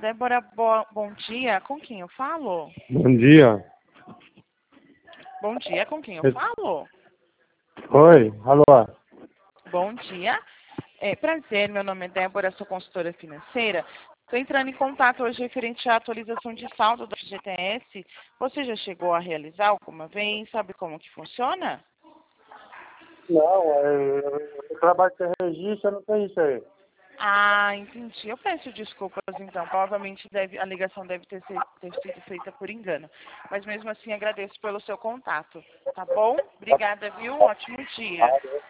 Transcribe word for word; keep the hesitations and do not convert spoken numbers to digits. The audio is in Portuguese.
Débora, bo... bom dia. Com quem eu falo? Bom dia. Bom dia, com quem eu Eu- falo? Oi, alô. Bom dia. É, prazer, meu nome é Débora, sou consultora financeira. Estou entrando em contato hoje referente à atualização de saldo do F G T S. Você já chegou a realizar alguma vez? Sabe como que funciona? Não, é, eu trabalho com registro, eu não tenho isso aí. Ah, entendi. Eu peço desculpas, então. Provavelmente deve, a ligação deve ter, se- ter sido feita por engano. Mas mesmo assim, agradeço pelo seu contato. Tá bom? Obrigada, viu? Um ótimo dia.